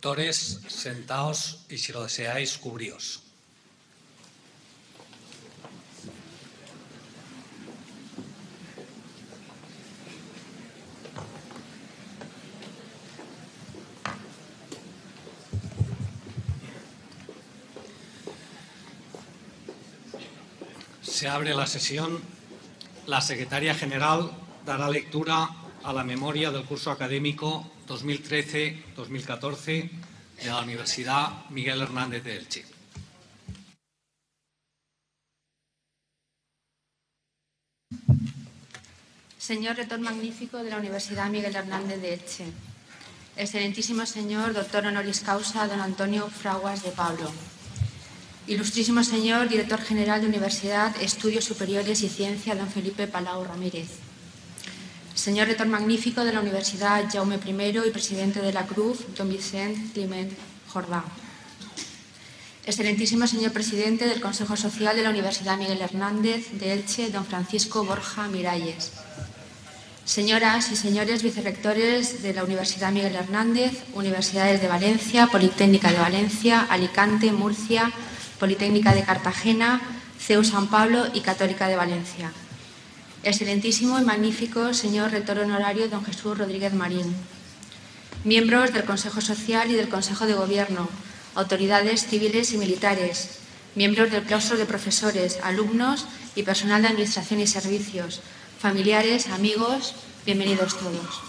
Doctores, sentaos y si lo deseáis, cubríos. Se abre la sesión. La secretaria general dará lectura a la memoria del curso académico 2013-2014 de la Universidad Miguel Hernández de Elche. Señor Rector Magnífico de la Universidad Miguel Hernández de Elche. Excelentísimo señor Doctor Honoris Causa don Antonio Fraguas de Pablo. Ilustrísimo señor Director General de Universidad, Estudios Superiores y Ciencia don Felipe Palau Ramírez. Señor Rector Magnífico de la Universidad Jaume I y Presidente de la CRUF, don Vicent Climent Jordà. Excelentísimo señor Presidente del Consejo Social de la Universidad Miguel Hernández de Elche, don Francisco Borja Miralles. Señoras y señores vicerrectores de la Universidad Miguel Hernández, Universidades de Valencia, Politécnica de Valencia, Alicante, Murcia, Politécnica de Cartagena, CEU San Pablo y Católica de Valencia. Excelentísimo y magnífico señor Rector Honorario don Jesús Rodríguez Marín. Miembros del Consejo Social y del Consejo de Gobierno, autoridades civiles y militares, miembros del claustro de profesores, alumnos y personal de Administración y Servicios, familiares, amigos, bienvenidos todos.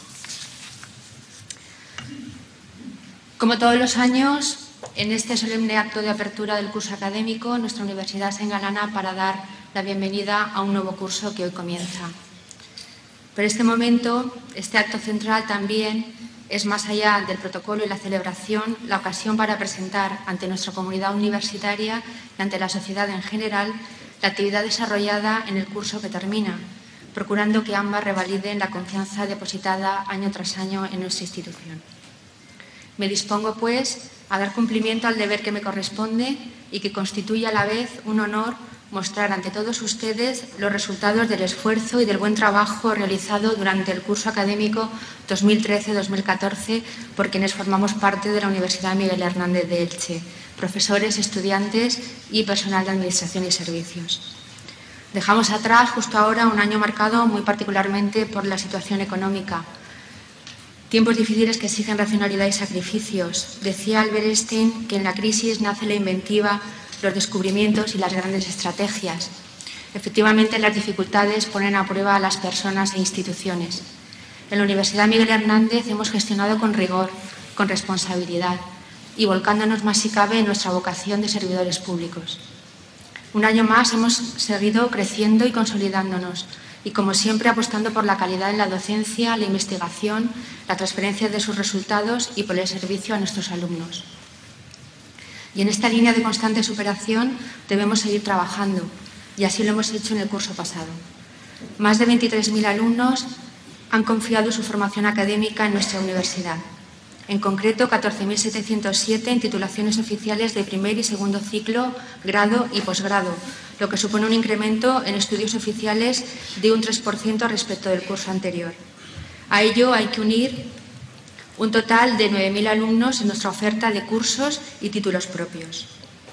Como todos los años, en este solemne acto de apertura del curso académico, nuestra universidad se engalana para dar la bienvenida a un nuevo curso que hoy comienza. Pero este momento, este acto central también es, más allá del protocolo y la celebración, la ocasión para presentar ante nuestra comunidad universitaria y ante la sociedad en general la actividad desarrollada en el curso que termina, procurando que ambas revaliden la confianza depositada año tras año en nuestra institución. Me dispongo, pues, a dar cumplimiento al deber que me corresponde y que constituye a la vez un honor mostrar ante todos ustedes los resultados del esfuerzo y del buen trabajo realizado durante el curso académico 2013-2014 por quienes formamos parte de la Universidad Miguel Hernández de Elche, profesores, estudiantes y personal de Administración y Servicios. Dejamos atrás justo ahora un año marcado muy particularmente por la situación económica. Tiempos difíciles que exigen racionalidad y sacrificios. Decía Albert Einstein que en la crisis nace la inventiva, los descubrimientos y las grandes estrategias. Efectivamente, las dificultades ponen a prueba a las personas e instituciones. En la Universidad Miguel Hernández hemos gestionado con rigor, con responsabilidad y volcándonos más si cabe en nuestra vocación de servidores públicos. Un año más hemos seguido creciendo y consolidándonos y, como siempre, apostando por la calidad en la docencia, la investigación, la transferencia de sus resultados y por el servicio a nuestros alumnos. Y en esta línea de constante superación debemos seguir trabajando, y así lo hemos hecho en el curso pasado. Más de 23.000 alumnos han confiado su formación académica en nuestra universidad. En concreto, 14.707 en titulaciones oficiales de primer y segundo ciclo, grado y posgrado, lo que supone un incremento en estudios oficiales de un 3% respecto del curso anterior. A ello hay que unir un total de 9.000 alumnos en nuestra oferta de cursos y títulos propios.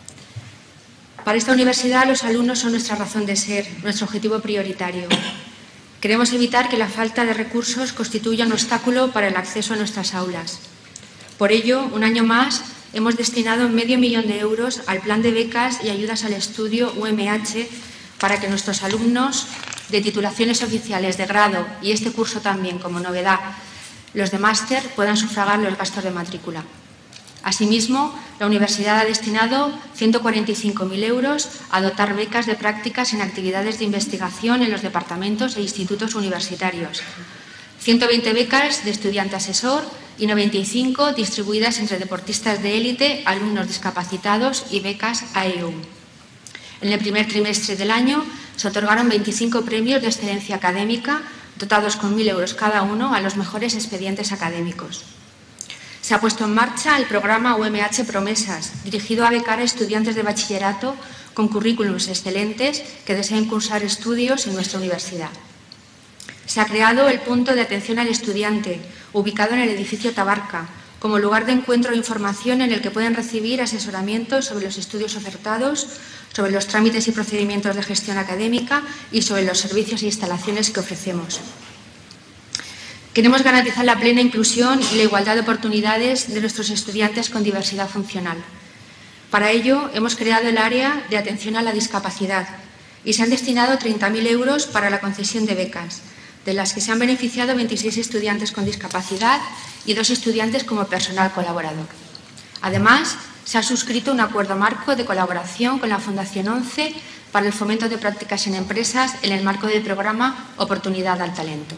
Para esta universidad, los alumnos son nuestra razón de ser, nuestro objetivo prioritario. Queremos evitar que la falta de recursos constituya un obstáculo para el acceso a nuestras aulas. Por ello, un año más, hemos destinado $500.000 de euros al plan de becas y ayudas al estudio UMH para que nuestros alumnos de titulaciones oficiales de grado y este curso también, como novedad, los de máster, puedan sufragar los gastos de matrícula. Asimismo, la universidad ha destinado 145.000 euros a dotar becas de prácticas en actividades de investigación en los departamentos e institutos universitarios. 120 becas de estudiante asesor y 95 distribuidas entre deportistas de élite, alumnos discapacitados y becas AEU. En el primer trimestre del año se otorgaron 25 premios de excelencia académica, dotados con 1.000 euros cada uno a los mejores expedientes académicos. Se ha puesto en marcha el programa UMH Promesas, dirigido a becar a estudiantes de bachillerato con currículums excelentes que deseen cursar estudios en nuestra universidad. Se ha creado el punto de atención al estudiante, ubicado en el edificio Tabarca, como lugar de encuentro e información en el que pueden recibir asesoramiento sobre los estudios ofertados, sobre los trámites y procedimientos de gestión académica y sobre los servicios e instalaciones que ofrecemos. Queremos garantizar la plena inclusión y la igualdad de oportunidades de nuestros estudiantes con diversidad funcional. Para ello, hemos creado el área de atención a la discapacidad y se han destinado 30.000 euros para la concesión de becas, de las que se han beneficiado 26 estudiantes con discapacidad y 2 estudiantes como personal colaborador. Además, se ha suscrito un acuerdo marco de colaboración con la Fundación 11 para el fomento de prácticas en empresas en el marco del programa Oportunidad al Talento.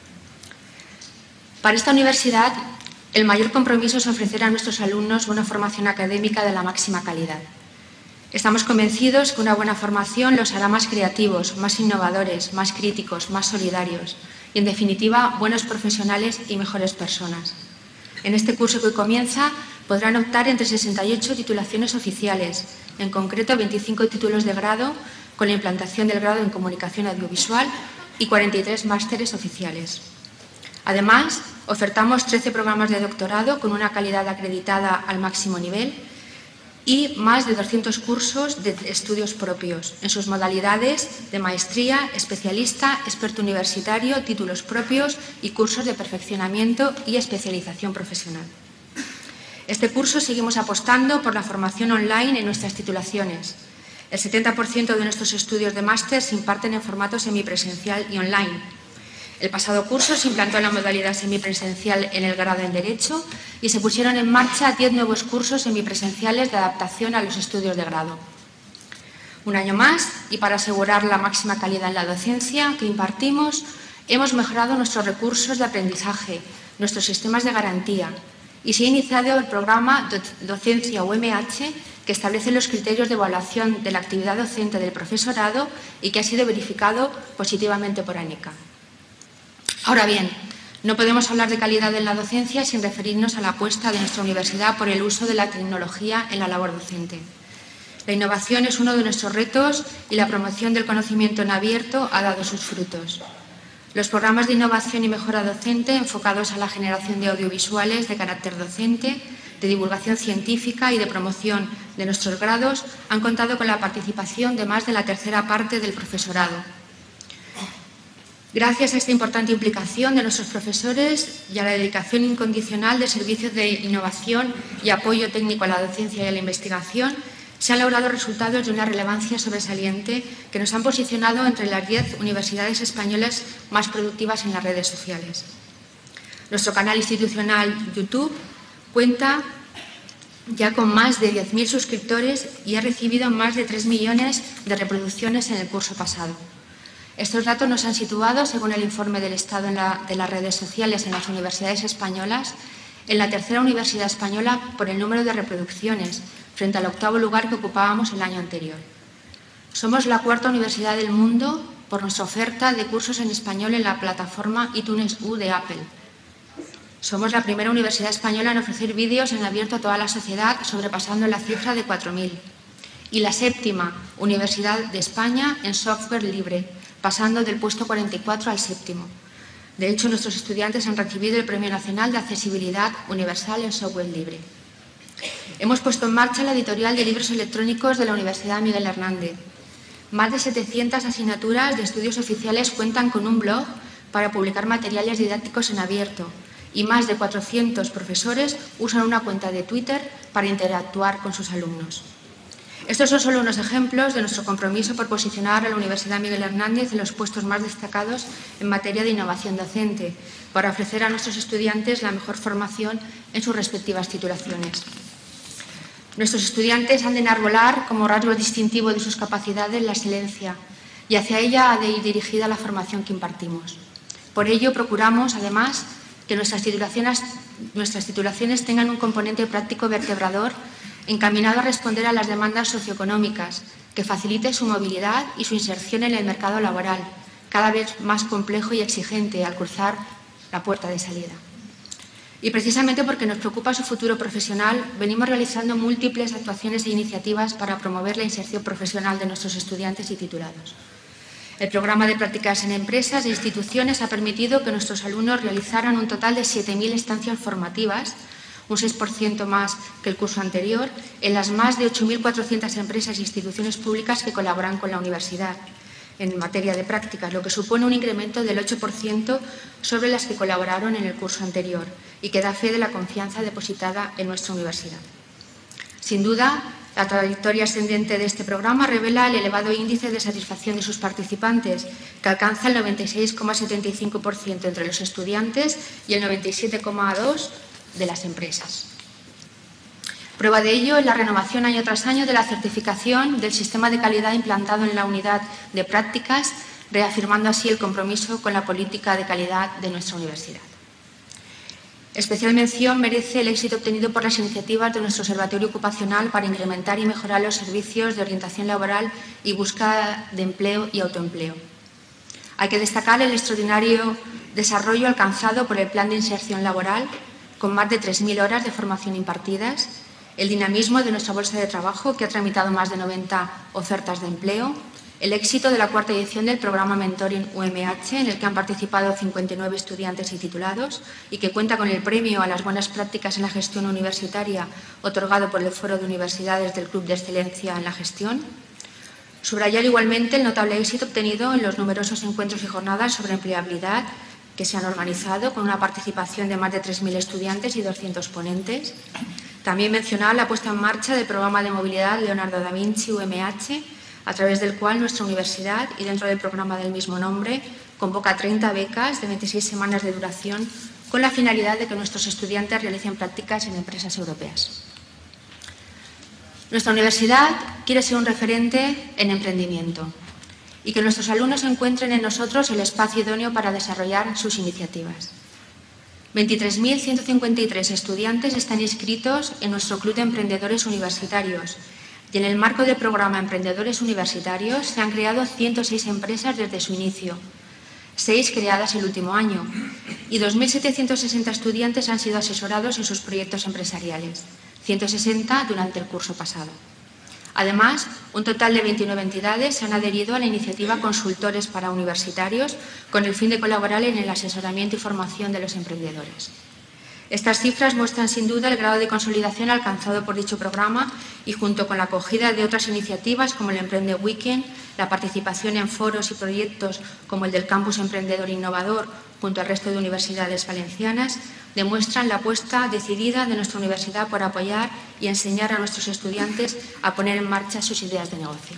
Para esta universidad, el mayor compromiso es ofrecer a nuestros alumnos una formación académica de la máxima calidad. Estamos convencidos que una buena formación los hará más creativos, más innovadores, más críticos, más solidarios y, en definitiva, buenos profesionales y mejores personas. En este curso que hoy comienza podrán optar entre 68 titulaciones oficiales, en concreto 25 títulos de grado con la implantación del grado en Comunicación Audiovisual y 43 másteres oficiales. Además, ofertamos 13 programas de doctorado con una calidad acreditada al máximo nivel y más de 200 cursos de estudios propios en sus modalidades de maestría, especialista, experto universitario, títulos propios y cursos de perfeccionamiento y especialización profesional. Este curso seguimos apostando por la formación online en nuestras titulaciones. El 70% de nuestros estudios de máster se imparten en formato semipresencial y online. El pasado curso se implantó la modalidad semipresencial en el grado en Derecho y se pusieron en marcha 10 nuevos cursos semipresenciales de adaptación a los estudios de grado. Un año más, y para asegurar la máxima calidad en la docencia que impartimos, hemos mejorado nuestros recursos de aprendizaje, nuestros sistemas de garantía, y se ha iniciado el programa Docencia UMH, que establece los criterios de evaluación de la actividad docente del profesorado y que ha sido verificado positivamente por ANECA. Ahora bien, no podemos hablar de calidad en la docencia sin referirnos a la apuesta de nuestra universidad por el uso de la tecnología en la labor docente. La innovación es uno de nuestros retos y la promoción del conocimiento en abierto ha dado sus frutos. Los programas de innovación y mejora docente enfocados a la generación de audiovisuales de carácter docente, de divulgación científica y de promoción de nuestros grados han contado con la participación de más de la tercera parte del profesorado. Gracias a esta importante implicación de nuestros profesores y a la dedicación incondicional de servicios de innovación y apoyo técnico a la docencia y a la investigación, se han logrado resultados de una relevancia sobresaliente que nos han posicionado entre las 10 universidades españolas más productivas en las redes sociales. Nuestro canal institucional YouTube cuenta ya con más de 10.000 suscriptores y ha recibido más de 3 millones de reproducciones en el curso pasado. Estos datos nos han situado, según el informe del Estado de las redes sociales en las universidades españolas, en la tercera universidad española por el número de reproducciones, frente al 8º lugar que ocupábamos el año anterior. Somos la 4ª universidad del mundo por nuestra oferta de cursos en español en la plataforma iTunes U de Apple. Somos la primera universidad española en ofrecer vídeos en abierto a toda la sociedad, sobrepasando la cifra de 4.000. Y la 7ª universidad de España en software libre, pasando del puesto 44 al 7º. De hecho, nuestros estudiantes han recibido el Premio Nacional de Accesibilidad Universal en Software Libre. Hemos puesto en marcha la editorial de libros electrónicos de la Universidad Miguel Hernández. Más de 700 asignaturas de estudios oficiales cuentan con un blog para publicar materiales didácticos en abierto y más de 400 profesores usan una cuenta de Twitter para interactuar con sus alumnos. Estos son solo unos ejemplos de nuestro compromiso por posicionar a la Universidad Miguel Hernández en los puestos más destacados en materia de innovación docente, para ofrecer a nuestros estudiantes la mejor formación en sus respectivas titulaciones. Nuestros estudiantes han de enarbolar como rasgo distintivo de sus capacidades la excelencia, y hacia ella ha de ir dirigida la formación que impartimos. Por ello, procuramos, además, que nuestras titulaciones tengan un componente práctico vertebrador encaminado a responder a las demandas socioeconómicas, que facilite su movilidad y su inserción en el mercado laboral, cada vez más complejo y exigente al cruzar la puerta de salida. Y precisamente porque nos preocupa su futuro profesional, venimos realizando múltiples actuaciones e iniciativas para promover la inserción profesional de nuestros estudiantes y titulados. El programa de prácticas en empresas e instituciones ha permitido que nuestros alumnos realizaran un total de 7.000 estancias formativas, un 6% más que el curso anterior, en las más de 8.400 empresas e instituciones públicas que colaboran con la universidad en materia de prácticas, lo que supone un incremento del 8% sobre las que colaboraron en el curso anterior y que da fe de la confianza depositada en nuestra universidad. Sin duda, la trayectoria ascendente de este programa revela el elevado índice de satisfacción de sus participantes, que alcanza el 96,75% entre los estudiantes y el 97,2% de las empresas. Prueba de ello es la renovación año tras año de la certificación del sistema de calidad implantado en la unidad de prácticas, reafirmando así el compromiso con la política de calidad de nuestra universidad. Especial mención merece el éxito obtenido por las iniciativas de nuestro Observatorio Ocupacional para incrementar y mejorar los servicios de orientación laboral y búsqueda de empleo y autoempleo. Hay que destacar el extraordinario desarrollo alcanzado por el Plan de Inserción Laboral, con más de 3.000 horas de formación impartidas, el dinamismo de nuestra bolsa de trabajo, que ha tramitado más de 90 ofertas de empleo, el éxito de la cuarta edición del programa Mentoring UMH, en el que han participado 59 estudiantes y titulados y que cuenta con el premio a las buenas prácticas en la gestión universitaria otorgado por el Foro de Universidades del Club de Excelencia en la Gestión. Subrayar igualmente el notable éxito obtenido en los numerosos encuentros y jornadas sobre empleabilidad que se han organizado, con una participación de más de 3.000 estudiantes y 200 ponentes. También mencionar la puesta en marcha del programa de movilidad Leonardo da Vinci UMH, a través del cual nuestra universidad, y dentro del programa del mismo nombre, convoca 30 becas de 26 semanas de duración con la finalidad de que nuestros estudiantes realicen prácticas en empresas europeas. Nuestra universidad quiere ser un referente en emprendimiento y que nuestros alumnos encuentren en nosotros el espacio idóneo para desarrollar sus iniciativas. 23.153 estudiantes están inscritos en nuestro Club de Emprendedores Universitarios y en el marco del programa Emprendedores Universitarios se han creado 106 empresas desde su inicio, 6 creadas el último año, y 2.760 estudiantes han sido asesorados en sus proyectos empresariales, 160 durante el curso pasado. Además, un total de 29 entidades se han adherido a la iniciativa Consultores para Universitarios con el fin de colaborar en el asesoramiento y formación de los emprendedores. Estas cifras muestran sin duda el grado de consolidación alcanzado por dicho programa y, junto con la acogida de otras iniciativas como el Emprende Weekend, la participación en foros y proyectos como el del Campus Emprendedor Innovador junto al resto de universidades valencianas, demuestran la apuesta decidida de nuestra universidad por apoyar y enseñar a nuestros estudiantes a poner en marcha sus ideas de negocio.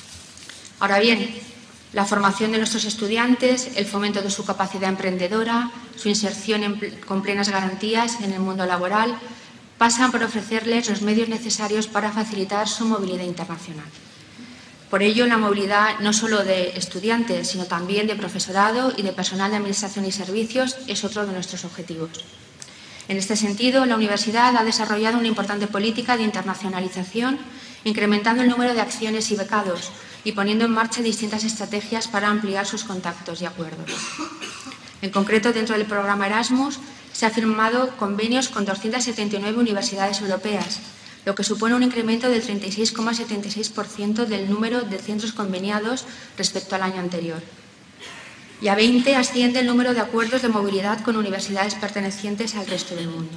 Ahora bien, la formación de nuestros estudiantes, el fomento de su capacidad emprendedora, su inserción con plenas garantías en el mundo laboral, pasan por ofrecerles los medios necesarios para facilitar su movilidad internacional. Por ello, la movilidad no solo de estudiantes, sino también de profesorado y de personal de administración y servicios es otro de nuestros objetivos. En este sentido, la universidad ha desarrollado una importante política de internacionalización, incrementando el número de acciones y becados y poniendo en marcha distintas estrategias para ampliar sus contactos y acuerdos. En concreto, dentro del programa Erasmus, se han firmado convenios con 279 universidades europeas, lo que supone un incremento del 36,76% del número de centros conveniados respecto al año anterior. Y a 20 asciende el número de acuerdos de movilidad con universidades pertenecientes al resto del mundo.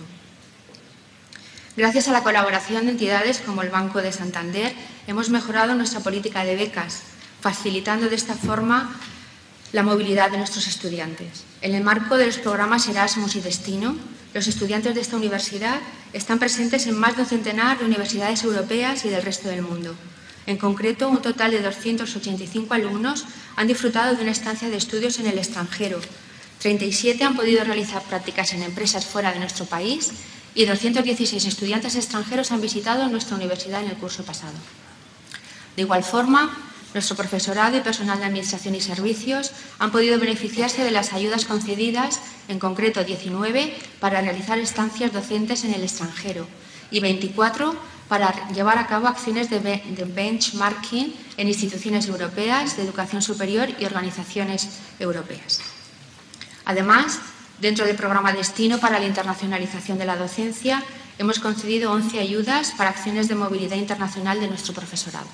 Gracias a la colaboración de entidades como el Banco de Santander, hemos mejorado nuestra política de becas, facilitando de esta forma la movilidad de nuestros estudiantes. En el marco de los programas Erasmus y Destino, los estudiantes de esta universidad están presentes en más de un centenar de universidades europeas y del resto del mundo. En concreto, un total de 285 alumnos han disfrutado de una estancia de estudios en el extranjero, 37 han podido realizar prácticas en empresas fuera de nuestro país y 216 estudiantes extranjeros han visitado nuestra universidad en el curso pasado. De igual forma, nuestro profesorado y personal de Administración y Servicios han podido beneficiarse de las ayudas concedidas, en concreto 19, para realizar estancias docentes en el extranjero y 24 para llevar a cabo acciones de benchmarking en instituciones europeas de educación superior y organizaciones europeas. Además, dentro del programa Destino para la internacionalización de la docencia, hemos concedido 11 ayudas para acciones de movilidad internacional de nuestro profesorado.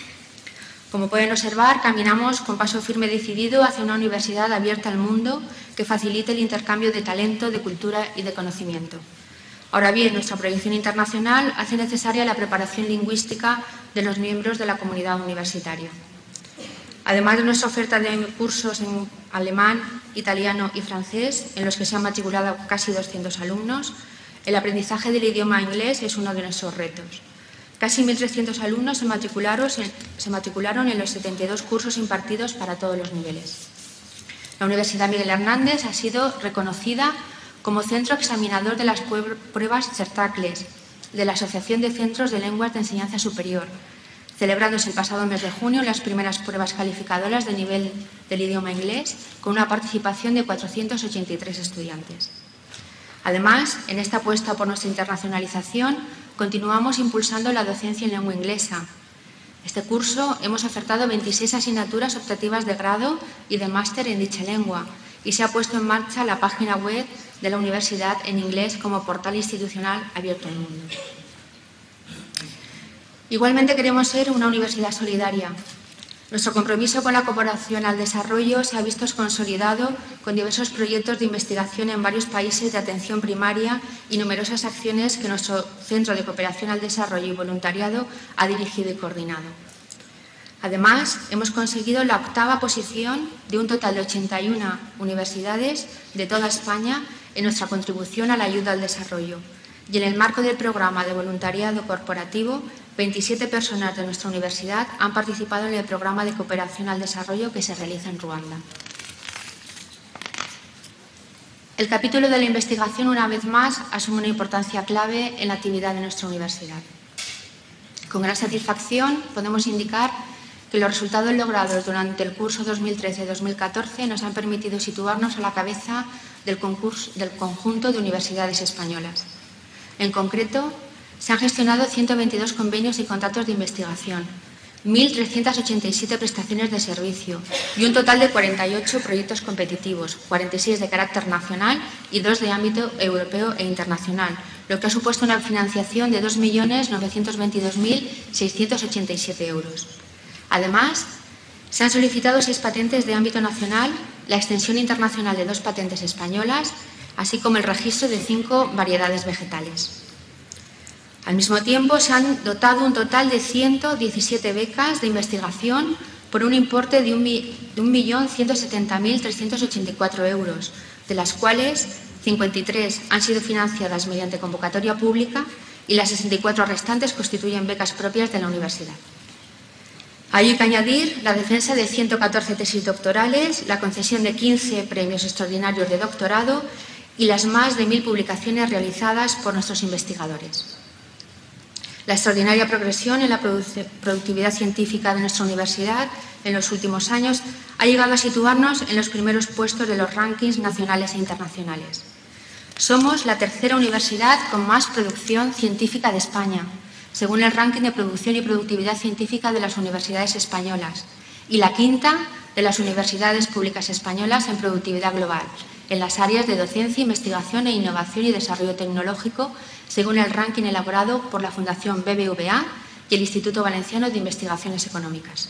Como pueden observar, caminamos con paso firme y decidido hacia una universidad abierta al mundo que facilite el intercambio de talento, de cultura y de conocimiento. Ahora bien, nuestra proyección internacional hace necesaria la preparación lingüística de los miembros de la comunidad universitaria. Además de nuestra oferta de cursos en alemán, italiano y francés, en los que se han matriculado casi 200 alumnos, el aprendizaje del idioma inglés es uno de nuestros retos. Casi 1.300 alumnos se matricularon en los 72 cursos impartidos para todos los niveles. La Universidad Miguel Hernández ha sido reconocida como centro examinador de las pruebas CERTACLES de la Asociación de Centros de Lenguas de Enseñanza Superior, celebrándose el pasado mes de junio las primeras pruebas calificadoras de nivel del idioma inglés, con una participación de 483 estudiantes. Además, en esta apuesta por nuestra internacionalización, continuamos impulsando la docencia en lengua inglesa. Este curso hemos ofertado 26 asignaturas optativas de grado y de máster en dicha lengua y se ha puesto en marcha la página web de la universidad en inglés como portal institucional abierto al mundo. Igualmente queremos ser una universidad solidaria. Nuestro compromiso con la cooperación al desarrollo se ha visto consolidado con diversos proyectos de investigación en varios países de atención primaria y numerosas acciones que nuestro Centro de Cooperación al Desarrollo y Voluntariado ha dirigido y coordinado. Además, hemos conseguido la 8ª posición de un total de 81 universidades de toda España en nuestra contribución a la ayuda al desarrollo. Y en el marco del programa de voluntariado corporativo, 27 personas de nuestra universidad han participado en el programa de cooperación al desarrollo que se realiza en Ruanda. El capítulo de la investigación, una vez más, asume una importancia clave en la actividad de nuestra universidad. Con gran satisfacción podemos indicar que los resultados logrados durante el curso 2013-2014 nos han permitido situarnos a la cabeza del conjunto de universidades españolas. En concreto, se han gestionado 122 convenios y contratos de investigación, 1.387 prestaciones de servicio y un total de 48 proyectos competitivos, 46 de carácter nacional y 2 de ámbito europeo e internacional, lo que ha supuesto una financiación de 2.922.687 euros. Además, se han solicitado 6 patentes de ámbito nacional, la extensión internacional de 2 patentes españolas, así como el registro de 5 variedades vegetales. Al mismo tiempo, se han dotado un total de 117 becas de investigación por un importe de 1.170.384 euros, de las cuales 53 han sido financiadas mediante convocatoria pública y las 64 restantes constituyen becas propias de la universidad. Hay que añadir la defensa de 114 tesis doctorales, la concesión de 15 premios extraordinarios de doctorado y las más de 1.000 publicaciones realizadas por nuestros investigadores. La extraordinaria progresión en la productividad científica de nuestra universidad en los últimos años ha llegado a situarnos en los primeros puestos de los rankings nacionales e internacionales. Somos la 3ª universidad con más producción científica de España, según el ranking de producción y productividad científica de las universidades españolas, y la 5ª de las universidades públicas españolas en productividad global, en las áreas de docencia, investigación e innovación y desarrollo tecnológico, según el ranking elaborado por la Fundación BBVA y el Instituto Valenciano de Investigaciones Económicas.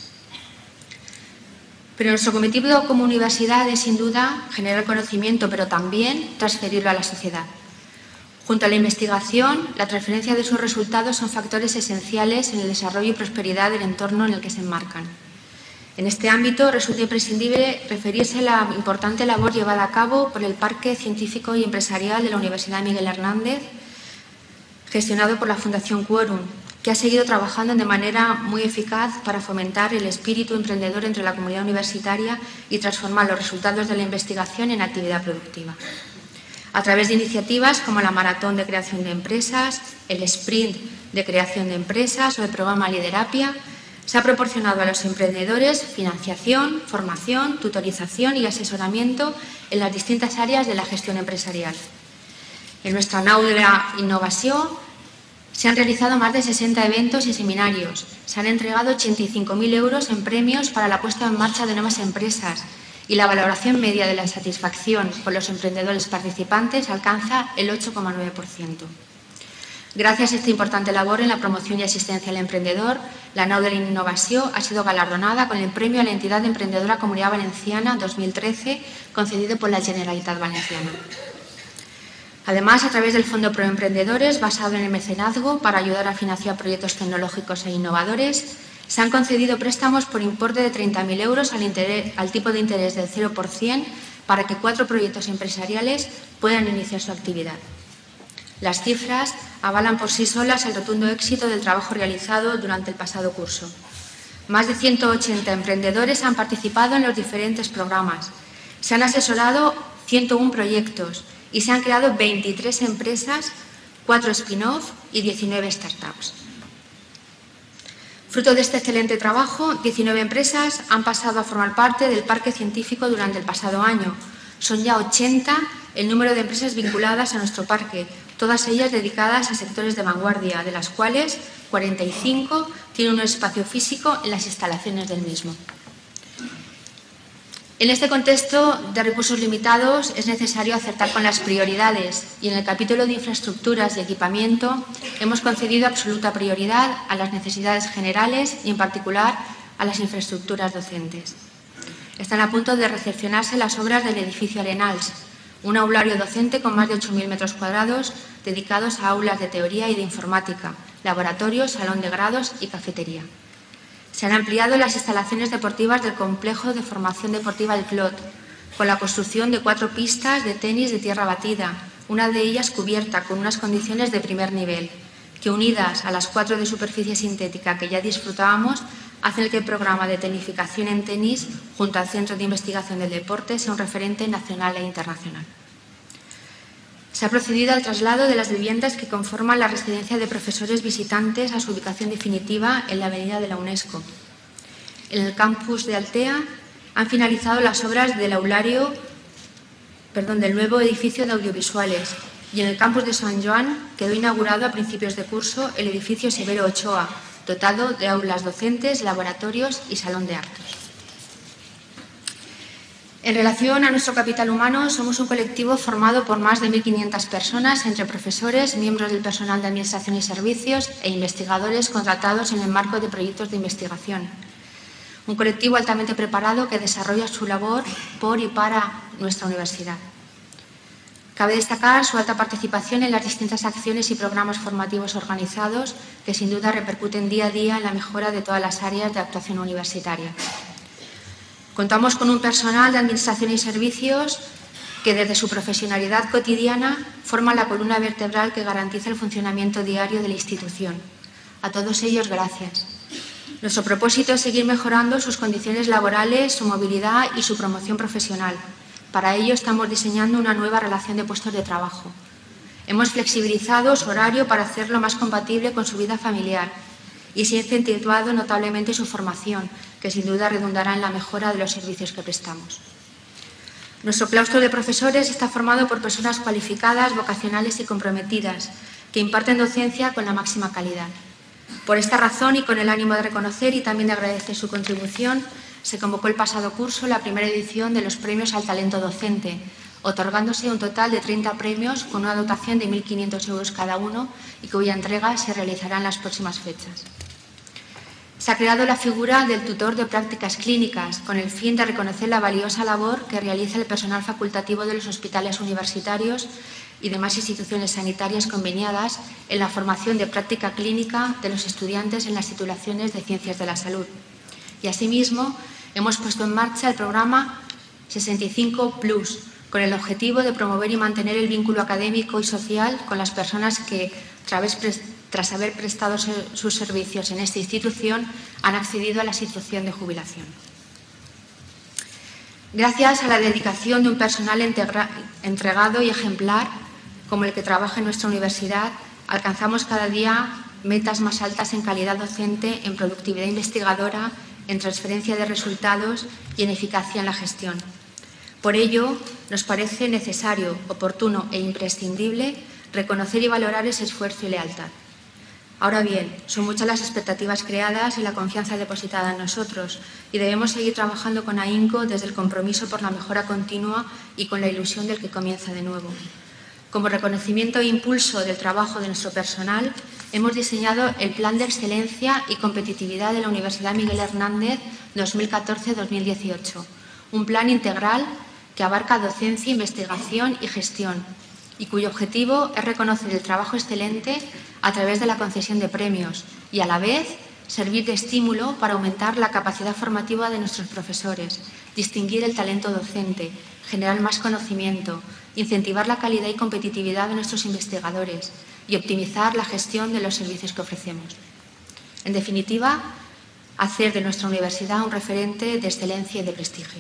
Pero nuestro cometido como universidad es, sin duda, generar conocimiento, pero también transferirlo a la sociedad. Junto a la investigación, la transferencia de sus resultados son factores esenciales en el desarrollo y prosperidad del entorno en el que se enmarcan. En este ámbito resulta imprescindible referirse a la importante labor llevada a cabo por el Parque Científico y Empresarial de la Universidad Miguel Hernández, gestionado por la Fundación Quorum, que ha seguido trabajando de manera muy eficaz para fomentar el espíritu emprendedor entre la comunidad universitaria y transformar los resultados de la investigación en actividad productiva. A través de iniciativas como la Maratón de Creación de Empresas, el Sprint de Creación de Empresas o el programa Liderapia, se ha proporcionado a los emprendedores financiación, formación, tutorización y asesoramiento en las distintas áreas de la gestión empresarial. En nuestra nau de la innovación se han realizado más de 60 eventos y seminarios, se han entregado 85.000 euros en premios para la puesta en marcha de nuevas empresas y la valoración media de la satisfacción por los emprendedores participantes alcanza el 8,9%. Gracias a esta importante labor en la promoción y asistencia al emprendedor, la nau de la innovación ha sido galardonada con el Premio a la Entidad Emprendedora Comunidad Valenciana 2013, concedido por la Generalitat Valenciana. Además, a través del Fondo Proemprendedores, basado en el mecenazgo para ayudar a financiar proyectos tecnológicos e innovadores, se han concedido préstamos por importe de 30.000 euros al tipo de interés del 0% para que 4 proyectos empresariales puedan iniciar su actividad. Las cifras avalan por sí solas el rotundo éxito del trabajo realizado durante el pasado curso. Más de 180 emprendedores han participado en los diferentes programas. Se han asesorado 101 proyectos y se han creado 23 empresas, 4 spin-off y 19 startups. Fruto de este excelente trabajo, 19 empresas han pasado a formar parte del parque científico durante el pasado año. Son ya 80 el número de empresas vinculadas a nuestro parque, todas ellas dedicadas a sectores de vanguardia, de las cuales 45 tienen un espacio físico en las instalaciones del mismo. En este contexto de recursos limitados es necesario acertar con las prioridades y en el capítulo de infraestructuras y equipamiento hemos concedido absoluta prioridad a las necesidades generales y en particular a las infraestructuras docentes. Están a punto de recepcionarse las obras del edificio Arenals, un aulario docente con más de 8.000 metros cuadrados dedicados a aulas de teoría y de informática, laboratorios, salón de grados y cafetería. Se han ampliado las instalaciones deportivas del complejo de formación deportiva El Clot, con la construcción de 4 pistas de tenis de tierra batida, una de ellas cubierta con unas condiciones de primer nivel, que unidas a las 4 de superficie sintética que ya disfrutábamos, hacen que el programa de tecnificación en tenis, junto al Centro de Investigación del Deporte, sea un referente nacional e internacional. Se ha procedido al traslado de las viviendas que conforman la residencia de profesores visitantes a su ubicación definitiva en la avenida de la UNESCO. En el campus de Altea han finalizado las obras del del nuevo edificio de audiovisuales y en el campus de San Joan quedó inaugurado a principios de curso el edificio Severo Ochoa, dotado de aulas docentes, laboratorios y salón de actos. En relación a nuestro capital humano, somos un colectivo formado por más de 1.500 personas, entre profesores, miembros del personal de Administración y Servicios e investigadores contratados en el marco de proyectos de investigación. Un colectivo altamente preparado que desarrolla su labor por y para nuestra universidad. Cabe destacar su alta participación en las distintas acciones y programas formativos organizados que sin duda repercuten día a día en la mejora de todas las áreas de actuación universitaria. Contamos con un personal de Administración y Servicios que desde su profesionalidad cotidiana forma la columna vertebral que garantiza el funcionamiento diario de la institución. A todos ellos, gracias. Nuestro propósito es seguir mejorando sus condiciones laborales, su movilidad y su promoción profesional. Para ello estamos diseñando una nueva relación de puestos de trabajo. Hemos flexibilizado su horario para hacerlo más compatible con su vida familiar y se ha incentivado notablemente su formación, que sin duda redundará en la mejora de los servicios que prestamos. Nuestro claustro de profesores está formado por personas cualificadas, vocacionales y comprometidas, que imparten docencia con la máxima calidad. Por esta razón y con el ánimo de reconocer y también de agradecer su contribución, se convocó el pasado curso la primera edición de los premios al talento docente, otorgándose un total de 30 premios con una dotación de 1.500 euros cada uno y cuya entrega se realizará en las próximas fechas. Se ha creado la figura del tutor de prácticas clínicas con el fin de reconocer la valiosa labor que realiza el personal facultativo de los hospitales universitarios y demás instituciones sanitarias conveniadas en la formación de práctica clínica de los estudiantes en las titulaciones de Ciencias de la Salud. Y asimismo, hemos puesto en marcha el programa 65 Plus, con el objetivo de promover y mantener el vínculo académico y social con las personas que, tras haber prestado sus servicios en esta institución, han accedido a la situación de jubilación. Gracias a la dedicación de un personal entregado y ejemplar, como el que trabaja en nuestra universidad, alcanzamos cada día metas más altas en calidad docente, en productividad investigadora, en transferencia de resultados y en eficacia en la gestión. Por ello, nos parece necesario, oportuno e imprescindible reconocer y valorar ese esfuerzo y lealtad. Ahora bien, son muchas las expectativas creadas y la confianza depositada en nosotros y debemos seguir trabajando con ahínco desde el compromiso por la mejora continua y con la ilusión del que comienza de nuevo. Como reconocimiento e impulso del trabajo de nuestro personal, hemos diseñado el Plan de Excelencia y Competitividad de la Universidad Miguel Hernández 2014-2018, un plan integral que abarca docencia, investigación y gestión y cuyo objetivo es reconocer el trabajo excelente a través de la concesión de premios y, a la vez, servir de estímulo para aumentar la capacidad formativa de nuestros profesores, distinguir el talento docente, generar más conocimiento, incentivar la calidad y competitividad de nuestros investigadores y optimizar la gestión de los servicios que ofrecemos. En definitiva, hacer de nuestra universidad un referente de excelencia y de prestigio.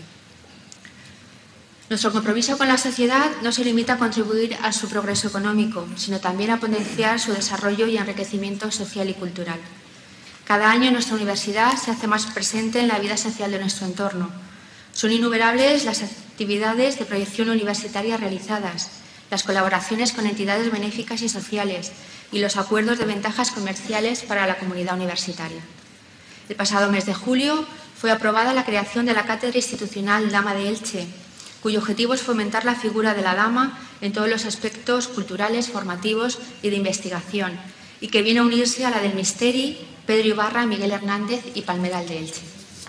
Nuestro compromiso con la sociedad no se limita a contribuir a su progreso económico, sino también a potenciar su desarrollo y enriquecimiento social y cultural. Cada año nuestra universidad se hace más presente en la vida social de nuestro entorno. Son innumerables las actividades de proyección universitaria realizadas, las colaboraciones con entidades benéficas y sociales y los acuerdos de ventajas comerciales para la comunidad universitaria. El pasado mes de julio fue aprobada la creación de la Cátedra Institucional Dama de Elche, cuyo objetivo es fomentar la figura de la dama en todos los aspectos culturales, formativos y de investigación, y que viene a unirse a la del Misteri, Pedro Ibarra, Miguel Hernández y Palmeral de Elche.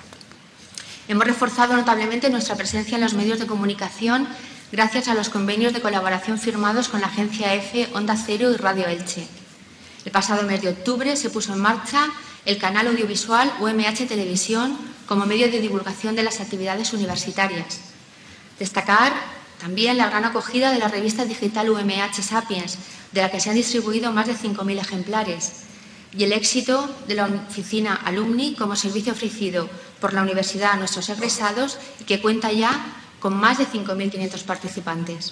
Hemos reforzado notablemente nuestra presencia en los medios de comunicación gracias a los convenios de colaboración firmados con la agencia EFE, Onda Cero y Radio Elche. El pasado mes de octubre se puso en marcha el canal audiovisual UMH Televisión como medio de divulgación de las actividades universitarias. Destacar también la gran acogida de la revista digital UMH Sapiens, de la que se han distribuido más de 5.000 ejemplares, y el éxito de la oficina Alumni como servicio ofrecido por la universidad a nuestros egresados y que cuenta ya con más de 5.500 participantes.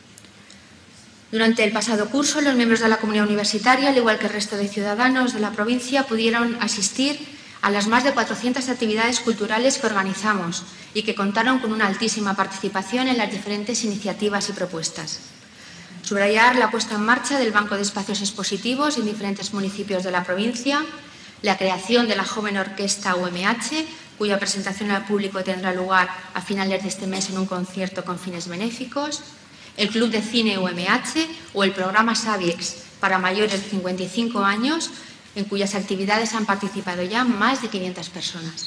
Durante el pasado curso, los miembros de la comunidad universitaria, al igual que el resto de ciudadanos de la provincia, pudieron asistir a las más de 400 actividades culturales que organizamos y que contaron con una altísima participación en las diferentes iniciativas y propuestas. Subrayar la puesta en marcha del Banco de Espacios Expositivos en diferentes municipios de la provincia, la creación de la joven orquesta UMH, cuya presentación al público tendrá lugar a finales de este mes en un concierto con fines benéficos, el Club de Cine UMH o el programa Saviex para mayores de 55 años, en cuyas actividades han participado ya más de 500 personas.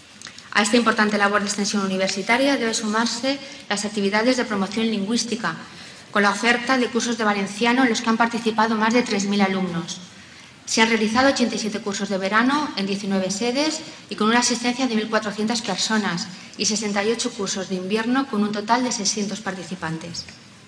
A esta importante labor de extensión universitaria debe sumarse las actividades de promoción lingüística, con la oferta de cursos de valenciano en los que han participado más de 3.000 alumnos. Se han realizado 87 cursos de verano en 19 sedes y con una asistencia de 1.400 personas y 68 cursos de invierno con un total de 600 participantes.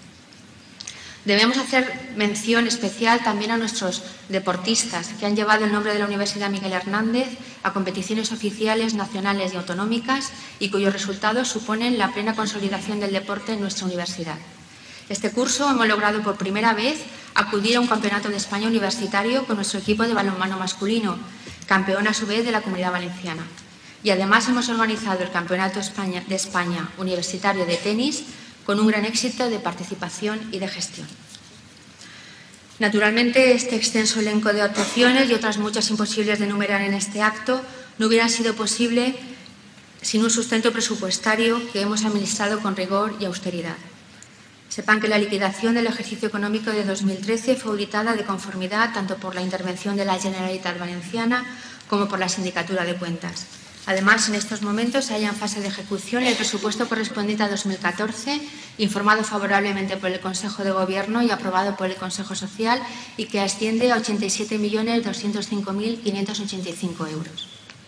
Debemos hacer mención especial también a nuestros deportistas que han llevado el nombre de la Universidad Miguel Hernández a competiciones oficiales, nacionales y autonómicas y cuyos resultados suponen la plena consolidación del deporte en nuestra universidad. Este curso hemos logrado por primera vez acudir a un campeonato de España universitario con nuestro equipo de balonmano masculino, campeón a su vez de la Comunidad Valenciana. Y además hemos organizado el Campeonato de España universitario de tenis con un gran éxito de participación y de gestión. Naturalmente, este extenso elenco de actuaciones y otras muchas imposibles de enumerar en este acto no hubieran sido posible sin un sustento presupuestario que hemos administrado con rigor y austeridad. Sepan que la liquidación del ejercicio económico de 2013 fue auditada de conformidad tanto por la intervención de la Generalitat Valenciana como por la Sindicatura de Cuentas. Además, en estos momentos se halla en fase de ejecución el presupuesto correspondiente a 2014, informado favorablemente por el Consejo de Gobierno y aprobado por el Consejo Social, y que asciende a 87.205.585 euros.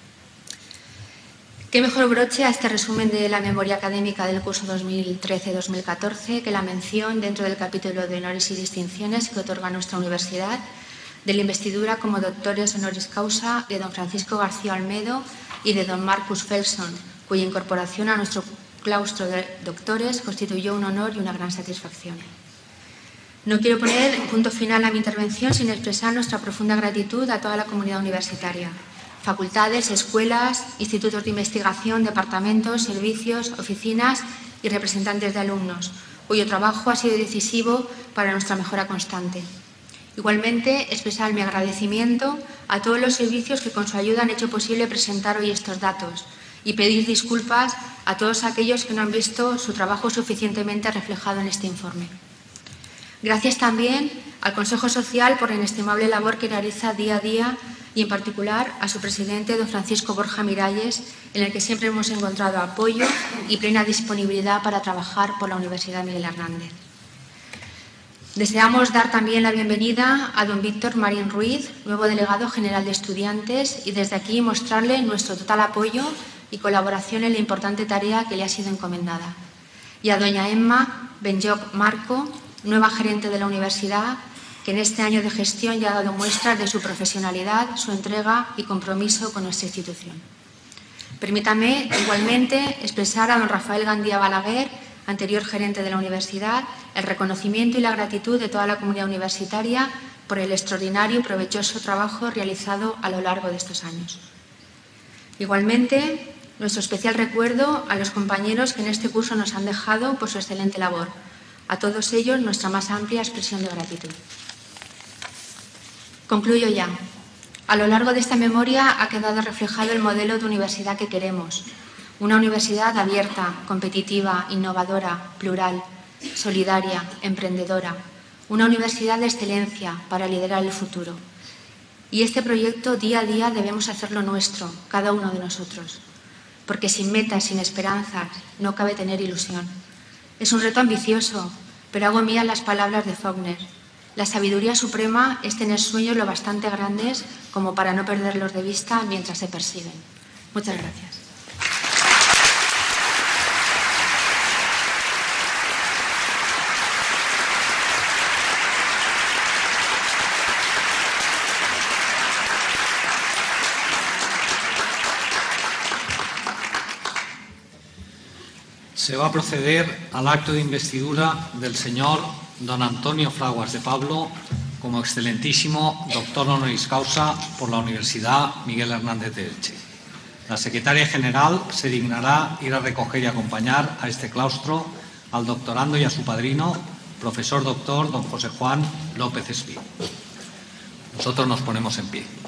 ¿Qué mejor broche a este resumen de la memoria académica del curso 2013-2014 que la mención dentro del capítulo de honores y distinciones que otorga nuestra universidad de la investidura como doctores honoris causa de don Francisco García Olmedo y de don Marcus Felson, cuya incorporación a nuestro claustro de doctores constituyó un honor y una gran satisfacción. No quiero poner punto final a mi intervención sin expresar nuestra profunda gratitud a toda la comunidad universitaria, facultades, escuelas, institutos de investigación, departamentos, servicios, oficinas y representantes de alumnos, cuyo trabajo ha sido decisivo para nuestra mejora constante. Igualmente, expresar mi agradecimiento a todos los servicios que con su ayuda han hecho posible presentar hoy estos datos y pedir disculpas a todos aquellos que no han visto su trabajo suficientemente reflejado en este informe. Gracias también al Consejo Social por la inestimable labor que realiza día a día y en particular a su presidente, don Francisco Borja Miralles, en el que siempre hemos encontrado apoyo y plena disponibilidad para trabajar por la Universidad Miguel Hernández. Deseamos dar también la bienvenida a don Víctor Marín Ruiz, nuevo delegado general de estudiantes, y desde aquí mostrarle nuestro total apoyo y colaboración en la importante tarea que le ha sido encomendada. Y a doña Emma Benjoc Marco, nueva gerente de la universidad, que en este año de gestión ya ha dado muestras de su profesionalidad, su entrega y compromiso con nuestra institución. Permítame igualmente expresar a don Rafael Gandía Balaguer, anterior gerente de la universidad, el reconocimiento y la gratitud de toda la comunidad universitaria por el extraordinario y provechoso trabajo realizado a lo largo de estos años. Igualmente, nuestro especial recuerdo a los compañeros que en este curso nos han dejado por su excelente labor. A todos ellos, nuestra más amplia expresión de gratitud. Concluyo ya. A lo largo de esta memoria ha quedado reflejado el modelo de universidad que queremos. Una universidad abierta, competitiva, innovadora, plural, solidaria, emprendedora. Una universidad de excelencia para liderar el futuro. Y este proyecto día a día debemos hacerlo nuestro, cada uno de nosotros. Porque sin metas, sin esperanzas, no cabe tener ilusión. Es un reto ambicioso, pero hago mías las palabras de Faulkner. La sabiduría suprema es tener sueños lo bastante grandes como para no perderlos de vista mientras se persiguen. Muchas gracias. Se va a proceder al acto de investidura del señor don Antonio Fraguas de Pablo como excelentísimo doctor honoris causa por la Universidad Miguel Hernández de Elche. La secretaria general se dignará ir a recoger y acompañar a este claustro al doctorando y a su padrino, profesor doctor don José Juan López Espí. Nosotros nos ponemos en pie.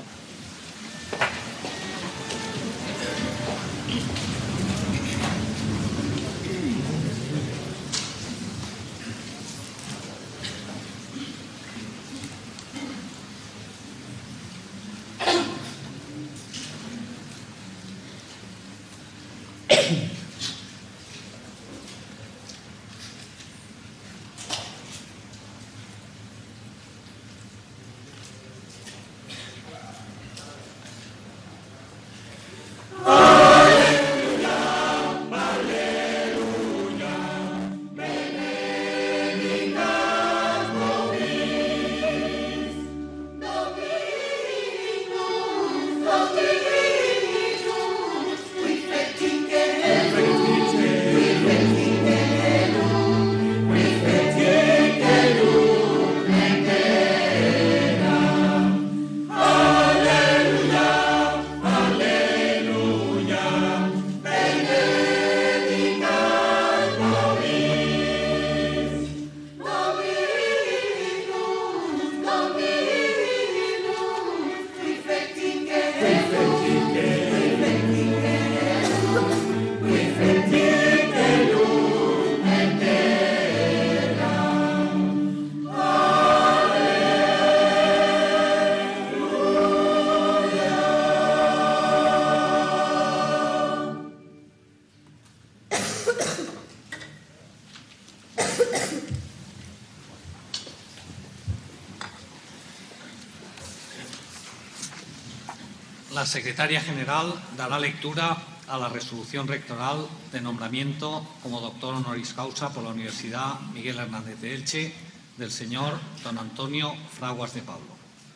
La secretaria general dará lectura a la resolución rectoral de nombramiento como doctor honoris causa por la Universidad Miguel Hernández de Elche del señor don Antonio Fraguas de Pablo.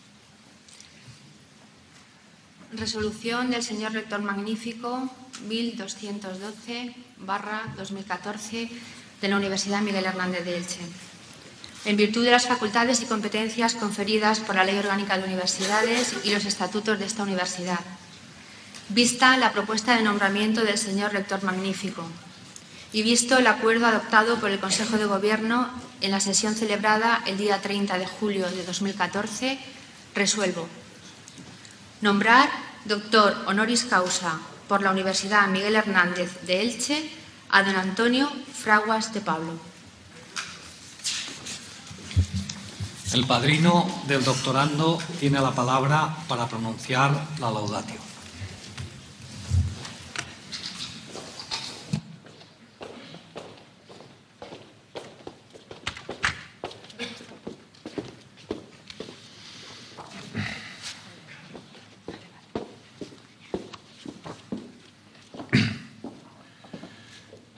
Resolución del señor rector magnífico 1212/2014 de la Universidad Miguel Hernández de Elche. En virtud de las facultades y competencias conferidas por la Ley Orgánica de Universidades y los estatutos de esta universidad, vista la propuesta de nombramiento del señor rector magnífico y visto el acuerdo adoptado por el Consejo de Gobierno en la sesión celebrada el día 30 de julio de 2014, resuelvo nombrar doctor honoris causa por la Universidad Miguel Hernández de Elche a don Antonio Fraguas de Pablo. El padrino del doctorando tiene la palabra para pronunciar la laudatio.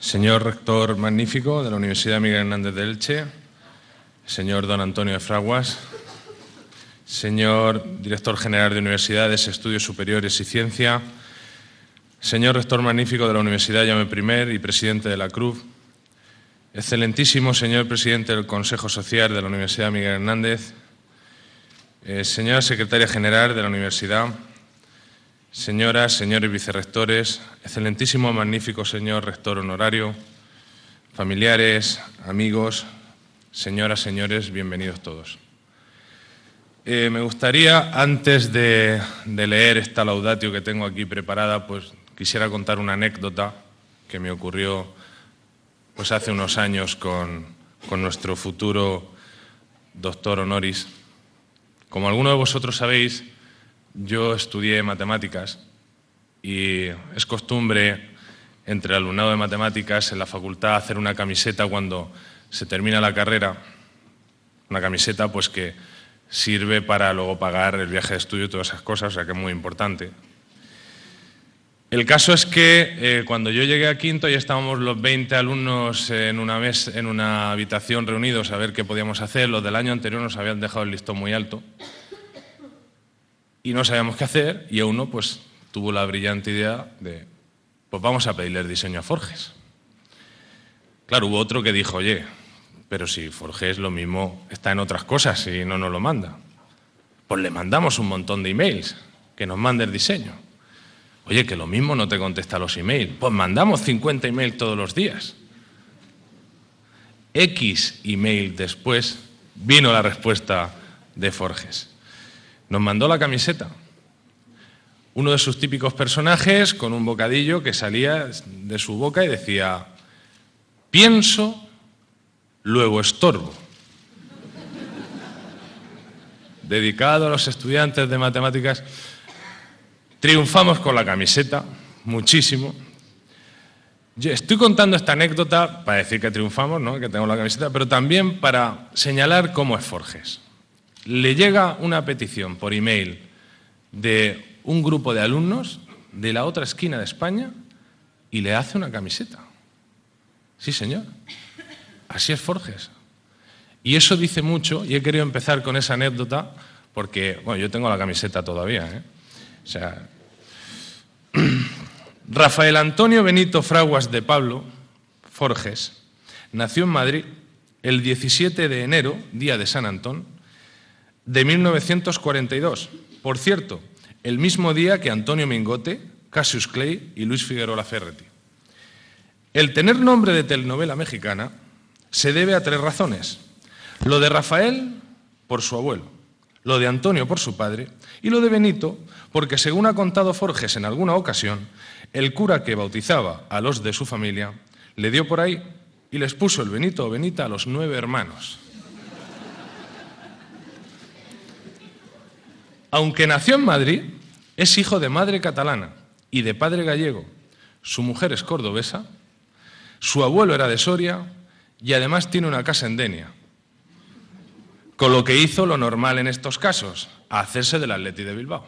señor rector magnífico de la Universidad Miguel Hernández de Elche, señor don Antonio de Fraguas, señor director general de Universidades, Estudios Superiores y Ciencia, señor rector magnífico de la Universidad Jaume I y presidente de la CRUB, excelentísimo señor presidente del Consejo Social de la Universidad Miguel Hernández, señora secretaria general de la Universidad, señoras, señores vicerrectores, excelentísimo, magnífico señor rector honorario, familiares, amigos, señoras, señores, bienvenidos todos. Me gustaría, antes de leer esta laudatio que tengo aquí preparada, pues quisiera contar una anécdota que me ocurrió pues hace unos años con nuestro futuro doctor honoris. Como algunos de vosotros sabéis, yo estudié matemáticas y es costumbre entre el alumnado de matemáticas en la facultad hacer una camiseta cuando se termina la carrera, una camiseta pues que sirve para luego pagar el viaje de estudio y todas esas cosas, o sea que es muy importante. El caso es que cuando yo llegué a quinto ya estábamos los 20 alumnos en una habitación reunidos a ver qué podíamos hacer. Los del año anterior nos habían dejado el listón muy alto y no sabíamos qué hacer, y uno pues tuvo la brillante idea de pues vamos a pedirle diseño a Forges. Claro, hubo otro que dijo, oye, pero si Forges lo mismo está en otras cosas y no nos lo manda. Pues le mandamos un montón de emails, que nos mande el diseño. Oye, que lo mismo no te contesta los emails. Pues mandamos 50 emails todos los días. X email después vino la respuesta de Forges. Nos mandó la camiseta. Uno de sus típicos personajes con un bocadillo que salía de su boca y decía: pienso, luego estorbo. Dedicado a los estudiantes de matemáticas. Triunfamos con la camiseta, muchísimo. Yo estoy contando esta anécdota para decir que triunfamos, ¿no?, que tengo la camiseta, pero también para señalar cómo es Forges. Le llega una petición por email de un grupo de alumnos de la otra esquina de España y le hace una camiseta. Sí, señor. Así es Forges. Y eso dice mucho, y he querido empezar con esa anécdota porque, bueno, yo tengo la camiseta todavía, ¿eh? O sea, Rafael Antonio Benito Fraguas de Pablo, Forges, nació en Madrid el 17 de enero, día de San Antón, de 1942. Por cierto, el mismo día que Antonio Mingote, Cassius Clay y Luis Figueroa Ferretti. El tener nombre de telenovela mexicana se debe a 3 razones. Lo de Rafael, por su abuelo. Lo de Antonio por su padre, y lo de Benito, porque según ha contado Forges en alguna ocasión, el cura que bautizaba a los de su familia le dio por ahí y les puso el Benito o Benita a los 9 hermanos. Aunque nació en Madrid, es hijo de madre catalana y de padre gallego. Su mujer es cordobesa, su abuelo era de Soria y además tiene una casa en Denia. Con lo que hizo lo normal en estos casos, hacerse del Atleti de Bilbao.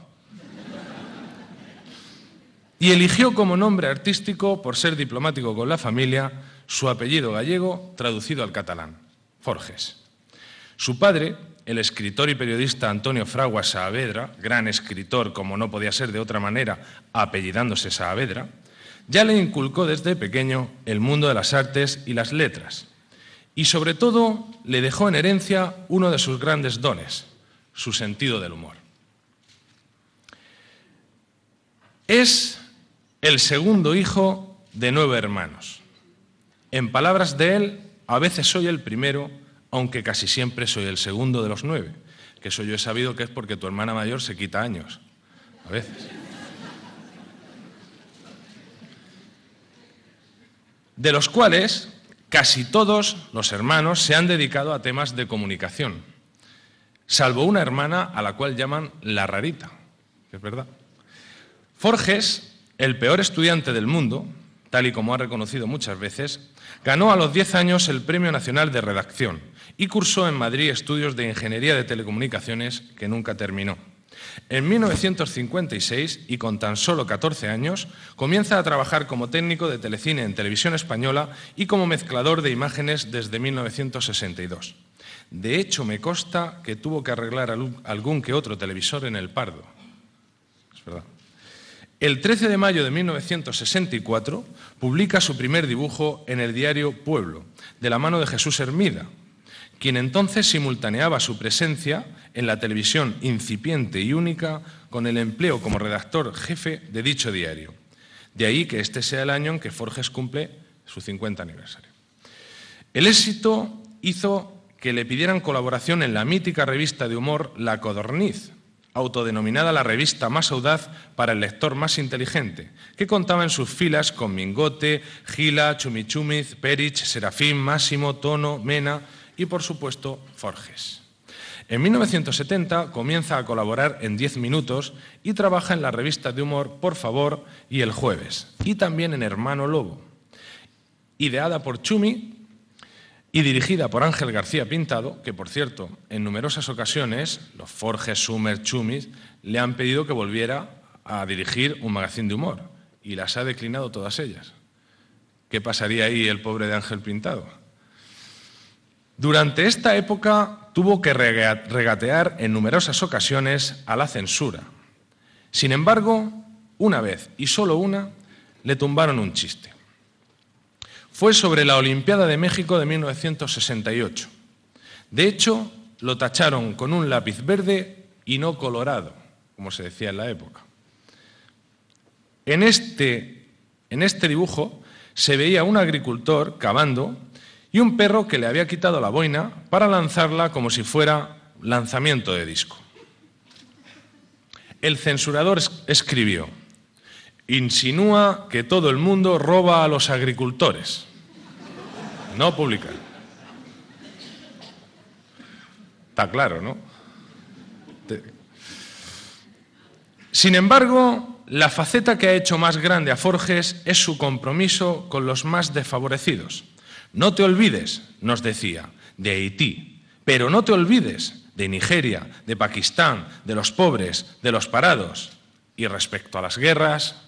Y eligió como nombre artístico, por ser diplomático con la familia, su apellido gallego traducido al catalán, Forges. Su padre, el escritor y periodista Antonio Fraguas Saavedra, gran escritor como no podía ser de otra manera, apellidándose Saavedra, ya le inculcó desde pequeño el mundo de las artes y las letras. Y sobre todo le dejó en herencia uno de sus grandes dones, su sentido del humor. Es el segundo hijo de 9 hermanos. En palabras de él, a veces soy el primero, aunque casi siempre soy el segundo de los 9. Que eso yo he sabido que es porque tu hermana mayor se quita años, a veces. De los cuales casi todos los hermanos se han dedicado a temas de comunicación, salvo una hermana a la cual llaman la rarita, que es verdad. Forges, el peor estudiante del mundo, tal y como ha reconocido muchas veces, ganó a los 10 años el Premio Nacional de Redacción y cursó en Madrid estudios de Ingeniería de Telecomunicaciones que nunca terminó. En 1956, y con tan solo 14 años, comienza a trabajar como técnico de telecine en Televisión Española y como mezclador de imágenes desde 1962. De hecho, me consta que tuvo que arreglar algún que otro televisor en El Pardo. Es verdad. El 13 de mayo de 1964 publica su primer dibujo en el diario Pueblo, de la mano de Jesús Hermida, quien entonces simultaneaba su presencia en la televisión incipiente y única con el empleo como redactor jefe de dicho diario. De ahí que este sea el año en que Forges cumple su 50 aniversario. El éxito hizo que le pidieran colaboración en la mítica revista de humor La Codorniz, autodenominada la revista más audaz para el lector más inteligente, que contaba en sus filas con Mingote, Gila, Chumichúmiz, Perich, Serafín, Máximo, Tono, Mena y, por supuesto, Forges. En 1970 comienza a colaborar en 10 minutos y trabaja en las revistas de humor Por Favor y El Jueves, y también en Hermano Lobo. Ideada por Chumi y dirigida por Ángel García Pintado, que, por cierto, en numerosas ocasiones los Forges, Sumer, Chumis le han pedido que volviera a dirigir un magazín de humor y las ha declinado todas ellas. ¿Qué pasaría ahí el pobre de Ángel Pintado? Durante esta época tuvo que regatear en numerosas ocasiones a la censura. Sin embargo, una vez, y solo una, le tumbaron un chiste. Fue sobre la Olimpiada de México de 1968. De hecho, lo tacharon con un lápiz verde y no colorado, como se decía en la época. En este dibujo se veía un agricultor cavando y un perro que le había quitado la boina para lanzarla como si fuera lanzamiento de disco. El censurador escribió: insinúa que todo el mundo roba a los agricultores. No publicar. Está claro, ¿no? Sin embargo, la faceta que ha hecho más grande a Forges es su compromiso con los más desfavorecidos. No te olvides, nos decía, de Haití, pero no te olvides de Nigeria, de Pakistán, de los pobres, de los parados. Y respecto a las guerras,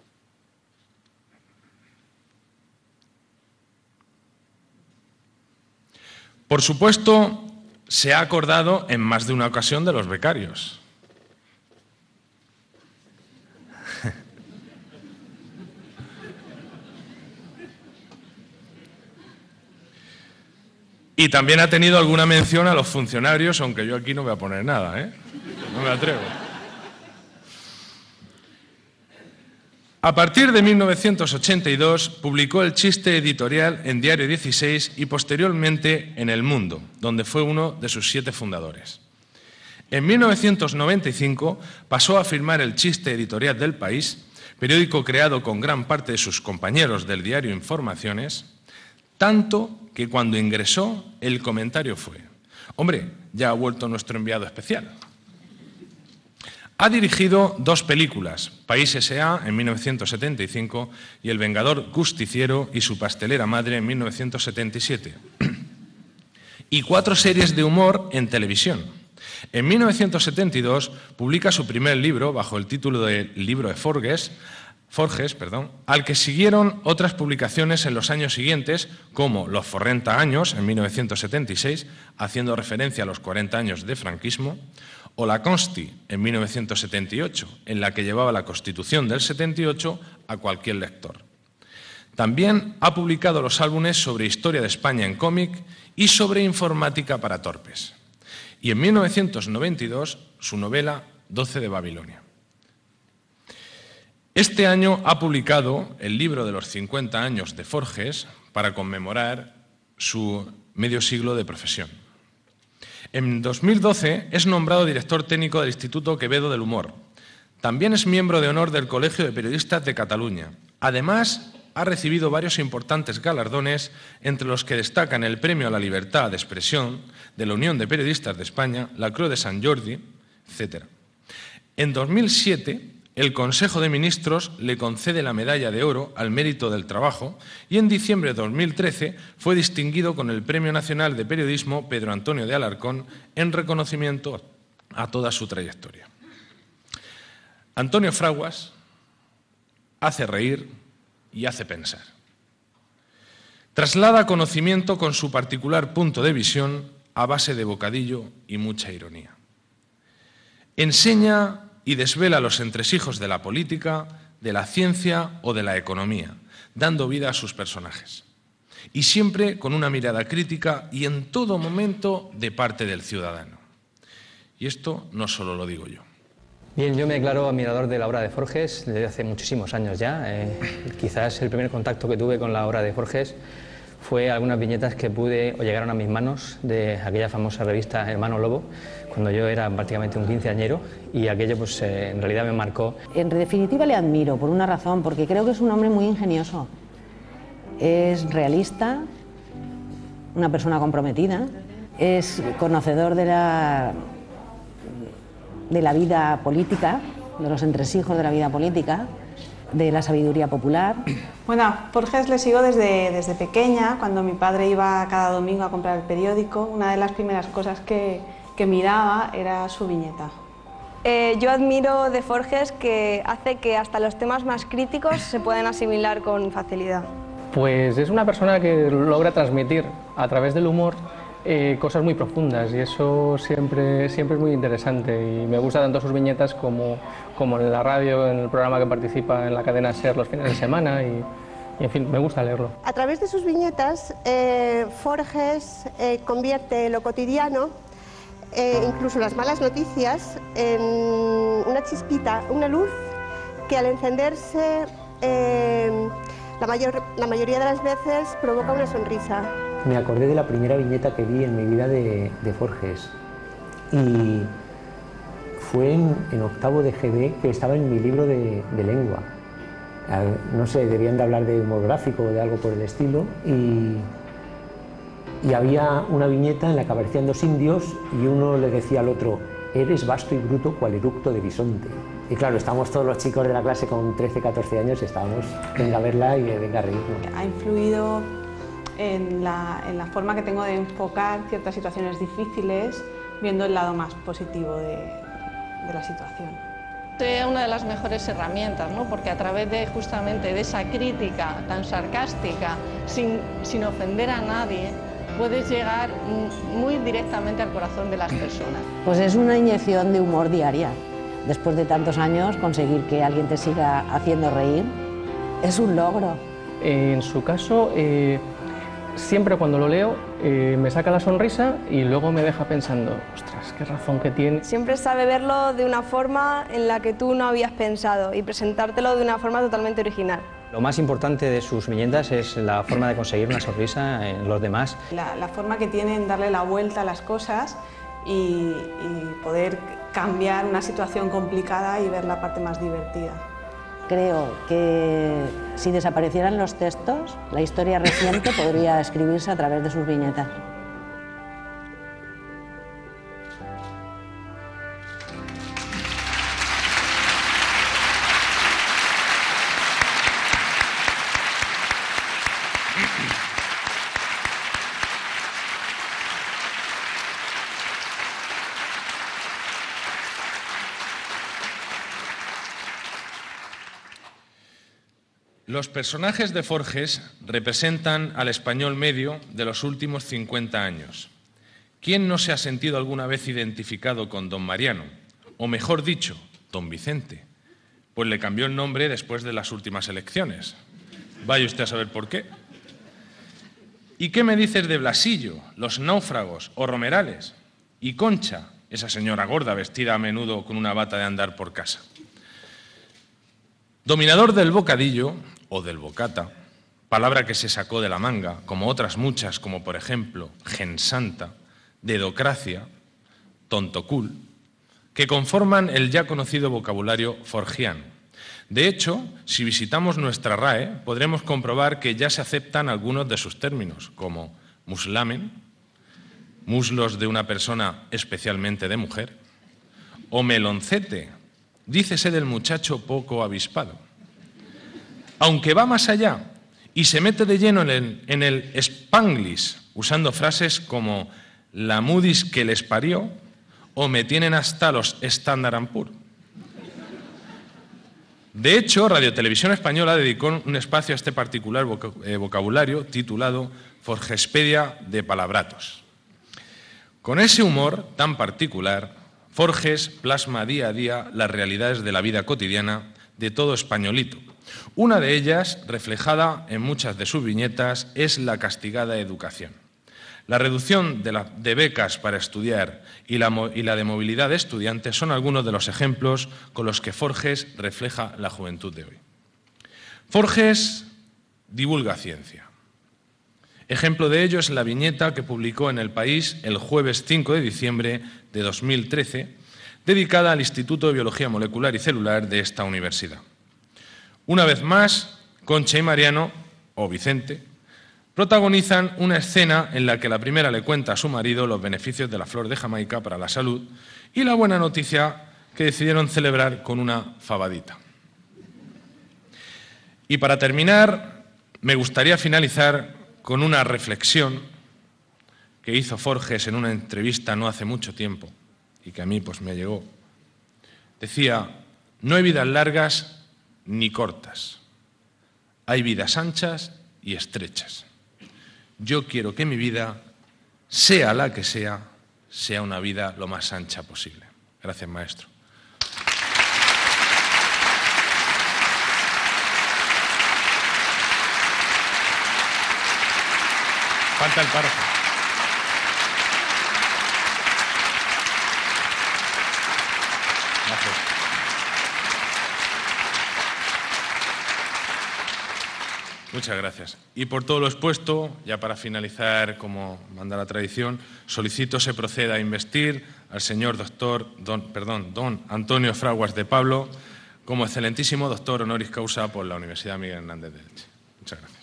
por supuesto, se ha acordado en más de una ocasión de los becarios. Y también ha tenido alguna mención a los funcionarios, aunque yo aquí no voy a poner nada, ¿eh? No me atrevo. A partir de 1982 publicó el chiste editorial en Diario 16 y posteriormente en El Mundo, donde fue uno de sus 7 fundadores. En 1995 pasó a firmar el chiste editorial del País, periódico creado con gran parte de sus compañeros del diario Informaciones, tanto que cuando ingresó el comentario fue: hombre, ya ha vuelto nuestro enviado especial. Ha dirigido 2 películas, País S.A. en 1975 y El Vengador Justiciero y su pastelera madre en 1977. Y 4 series de humor en televisión. En 1972 publica su primer libro bajo el título de Libro de Forges, al que siguieron otras publicaciones en los años siguientes, como Los 40 años, en 1976, haciendo referencia a los 40 años de franquismo, o La Consti, en 1978, en la que llevaba la Constitución del 78 a cualquier lector. También ha publicado los álbumes sobre historia de España en cómic y sobre informática para torpes. Y en 1992, su novela 12 de Babilonia. Este año ha publicado el libro de los 50 años de Forges para conmemorar su medio siglo de profesión. En 2012 es nombrado director técnico del Instituto Quevedo del Humor. También es miembro de honor del Colegio de Periodistas de Cataluña. Además, ha recibido varios importantes galardones, entre los que destacan el Premio a la Libertad de Expresión de la Unión de Periodistas de España, la Creu de Sant Jordi, etc. En 2007, el Consejo de Ministros le concede la Medalla de Oro al Mérito del Trabajo y en diciembre de 2013 fue distinguido con el Premio Nacional de Periodismo Pedro Antonio de Alarcón en reconocimiento a toda su trayectoria. Antonio Fraguas hace reír y hace pensar. Traslada conocimiento con su particular punto de visión a base de bocadillo y mucha ironía. Enseña y desvela los entresijos de la política, de la ciencia o de la economía, dando vida a sus personajes. Y siempre con una mirada crítica y en todo momento de parte del ciudadano. Y esto no solo lo digo yo. Bien, yo me declaro admirador de la obra de Forges desde hace muchísimos años ya. Quizás el primer contacto que tuve con la obra de Forges fue algunas viñetas que pude o llegaron a mis manos de aquella famosa revista Hermano Lobo, cuando yo era prácticamente un quinceañero, y aquello pues en realidad me marcó. En definitiva le admiro por una razón, porque creo que es un hombre muy ingenioso. Es realista, una persona comprometida, es conocedor de la vida política, de los entresijos de la vida política, de la sabiduría popular. Bueno, a Forges le sigo desde pequeña, cuando mi padre iba cada domingo a comprar el periódico. Una de las primeras cosas que miraba era su viñeta. Yo admiro de Forges que hace que hasta los temas más críticos se puedan asimilar con facilidad. Pues es una persona que logra transmitir a través del humor cosas muy profundas, y eso siempre es muy interesante, y me gusta tanto sus viñetas como en la radio, en el programa que participa en la cadena SER los fines de semana, y en fin, me gusta leerlo. A través de sus viñetas, Forges convierte lo cotidiano, incluso las malas noticias, en una chispita, una luz que al encenderse la mayoría de las veces provoca una sonrisa. Me acordé de la primera viñeta que vi en mi vida de Forges, y fue en octavo de GB, que estaba en mi libro de lengua. No sé, debían de hablar de humor gráfico o de algo por el estilo, y había una viñeta en la que aparecían dos indios y uno le decía al otro: eres vasto y bruto cual eructo de bisonte. Y claro, estábamos todos los chicos de la clase con 13, 14 años y estábamos, venga a verla y venga a reírnos. Ha influido en la forma que tengo de enfocar ciertas situaciones difíciles, viendo el lado más positivo de la situación. Es una de las mejores herramientas, ¿no? Porque a través de justamente de esa crítica tan sarcástica, sin ofender a nadie, puedes llegar muy directamente al corazón de las personas. Pues es una inyección de humor diaria. Después de tantos años, conseguir que alguien te siga haciendo reír es un logro. En su caso, siempre cuando lo leo me saca la sonrisa y luego me deja pensando: ostras, qué razón que tiene. Siempre sabe verlo de una forma en la que tú no habías pensado y presentártelo de una forma totalmente original. Lo más importante de sus viñetas es la forma de conseguir una sonrisa en los demás. La forma que tienen darle la vuelta a las cosas y poder cambiar una situación complicada y ver la parte más divertida. Creo que si desaparecieran los textos, la historia reciente podría escribirse a través de sus viñetas. Los personajes de Forges representan al español medio de los últimos 50 años. ¿Quién no se ha sentido alguna vez identificado con don Mariano? O mejor dicho, don Vicente, pues le cambió el nombre después de las últimas elecciones. Vaya usted a saber por qué. ¿Y qué me dices de Blasillo, Los Náufragos o Romerales? Y Concha, esa señora gorda vestida a menudo con una bata de andar por casa. Dominador del bocadillo, o del bocata, palabra que se sacó de la manga, como otras muchas, como por ejemplo gensanta, dedocracia, tontocul, que conforman el ya conocido vocabulario forgiano. De hecho, si visitamos nuestra RAE, podremos comprobar que ya se aceptan algunos de sus términos, como muslamen, muslos de una persona especialmente de mujer, o meloncete, dícese del muchacho poco avispado. Aunque va más allá y se mete de lleno en el spanglish, usando frases como la mudis que les parió o me tienen hasta los Standard & Poor's. De hecho, Radio Televisión Española dedicó un espacio a este particular vocabulario titulado Forgespedia de Palabratos. Con ese humor tan particular, Forges plasma día a día las realidades de la vida cotidiana de todo españolito. Una de ellas, reflejada en muchas de sus viñetas, es la castigada educación. La reducción de becas para estudiar y la de movilidad de estudiantes son algunos de los ejemplos con los que Forges refleja la juventud de hoy. Forges divulga ciencia. Ejemplo de ello es la viñeta que publicó en El País el jueves 5 de diciembre de 2013, dedicada al Instituto de Biología Molecular y Celular de esta universidad. Una vez más, Concha y Mariano, o Vicente, protagonizan una escena en la que la primera le cuenta a su marido los beneficios de la flor de Jamaica para la salud y la buena noticia que decidieron celebrar con una fabadita. Y para terminar, me gustaría finalizar con una reflexión que hizo Forges en una entrevista no hace mucho tiempo y que a mí pues me llegó. Decía: no hay vidas largas ni cortas, hay vidas anchas y estrechas. Yo quiero que mi vida, sea la que sea una vida lo más ancha posible. Gracias, maestro. Falta el párrafo. Gracias. Muchas gracias. Y por todo lo expuesto, ya para finalizar, como manda la tradición, solicito se proceda a investir al señor don Antonio Fraguas de Pablo como excelentísimo doctor honoris causa por la Universidad Miguel Hernández de Elche. Muchas gracias.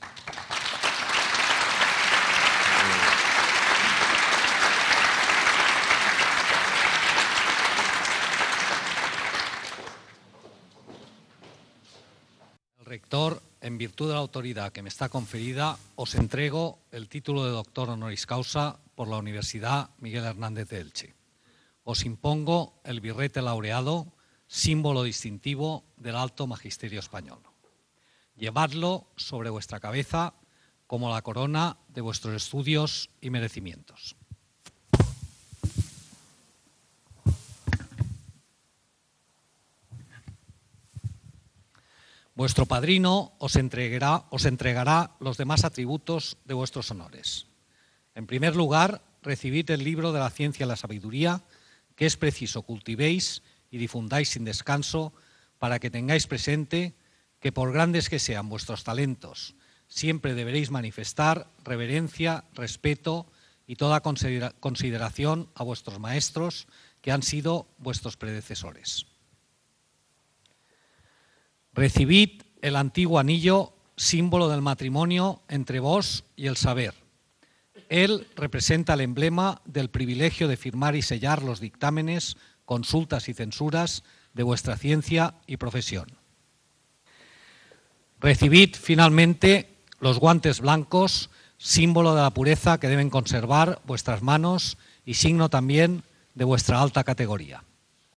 El rector, en virtud de la autoridad que me está conferida, os entrego el título de doctor honoris causa por la Universidad Miguel Hernández de Elche. Os impongo el birrete laureado, símbolo distintivo del alto magisterio español. Llevadlo sobre vuestra cabeza como la corona de vuestros estudios y merecimientos. Vuestro padrino os entregará los demás atributos de vuestros honores. En primer lugar, recibid el libro de la ciencia y la sabiduría, que es preciso cultivéis y difundáis sin descanso para que tengáis presente que, por grandes que sean vuestros talentos, siempre deberéis manifestar reverencia, respeto y toda consideración a vuestros maestros, que han sido vuestros predecesores. Recibid el antiguo anillo, símbolo del matrimonio entre vos y el saber. Él representa el emblema del privilegio de firmar y sellar los dictámenes, consultas y censuras de vuestra ciencia y profesión. Recibid finalmente los guantes blancos, símbolo de la pureza que deben conservar vuestras manos y signo también de vuestra alta categoría.